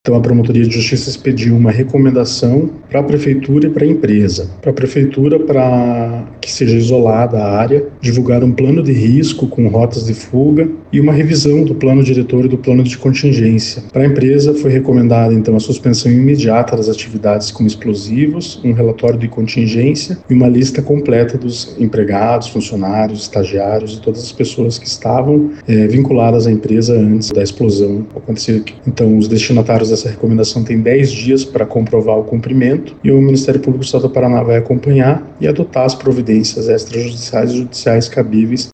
Então, a Promotoria de Justiça expediu uma recomendação para a Prefeitura e para a empresa. Para a Prefeitura, para que seja isolada a área, divulgar um plano de risco com rotas de fuga e uma revisão do plano diretor e do plano de contingência. Para a empresa, foi recomendada, então, a suspensão imediata das atividades com explosivos, um relatório de contingência e uma lista completa dos empregados, funcionários, estagiários e todas as pessoas que estavam vinculadas à empresa antes da explosão acontecer. Então, os destinatários dessa recomendação têm 10 dias para comprovar o cumprimento e o Ministério Público do Estado do Paraná vai acompanhar e adotar as providências extrajudiciais e judiciais cabíveis